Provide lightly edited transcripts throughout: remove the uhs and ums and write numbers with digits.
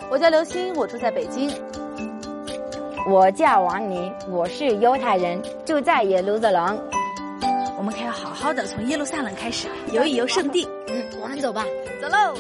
我叫刘星，我住在北京。 我叫王妮，我是犹太人，住在耶路撒冷。 我们可要好好的从耶路撒冷开始游一游圣地。 我们走吧， 走喽。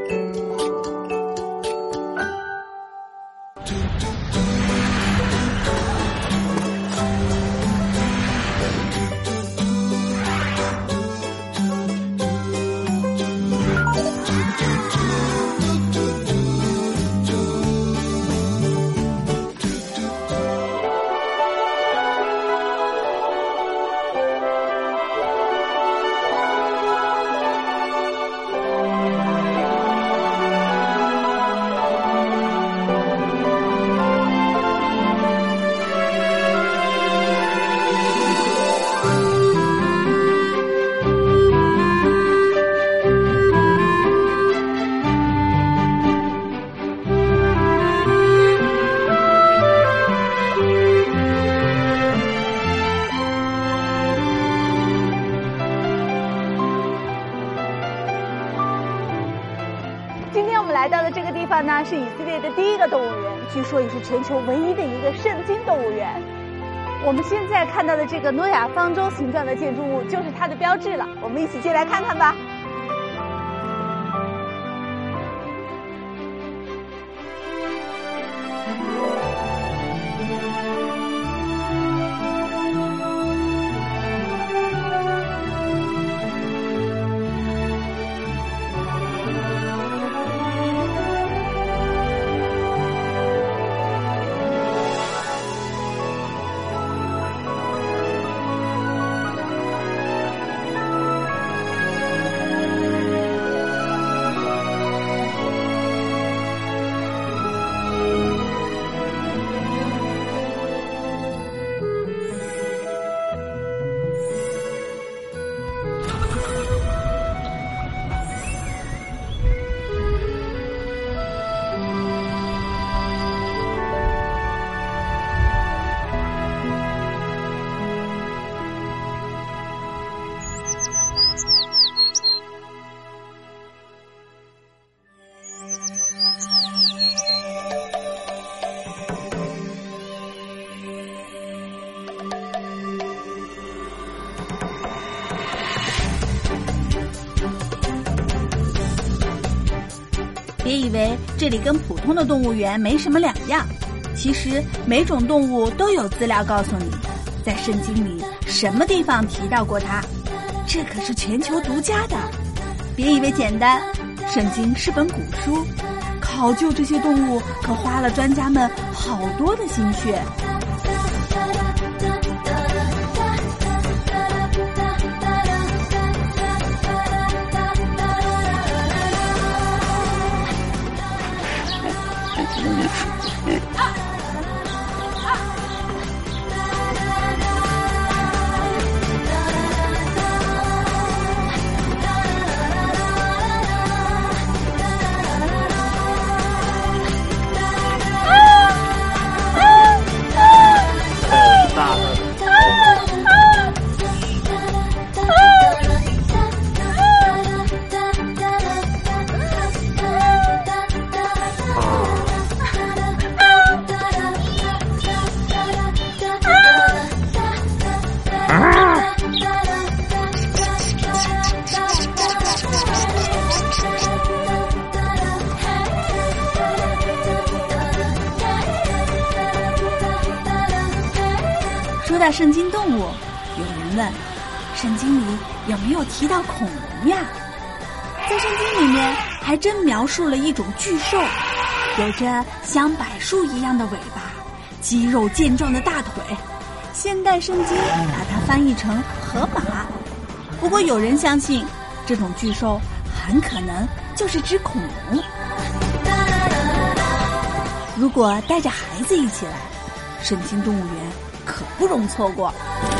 今天我们来到的这个地方呢，是以色列的第一个动物园，据说也是全球唯一的一个圣经动物园。我们现在看到的这个诺亚方舟形状的建筑物就是它的标志了，我们一起进来看看吧。 别以为这里跟普通的动物园没什么两样，其实每种动物都有资料告诉你，在圣经里什么地方提到过它，这可是全球独家的。别以为简单，圣经是本古书，考究这些动物可花了专家们好多的心血。说到圣经动物，有人问，圣经里有没有提到恐龙呀？在圣经里面还真描述了一种巨兽，有着像柏树一样的尾巴，肌肉健壮的大腿。现代圣经把它翻译成河马。不过有人相信，这种巨兽很可能就是只恐龙。如果带着孩子一起来，圣经动物园可不容错过。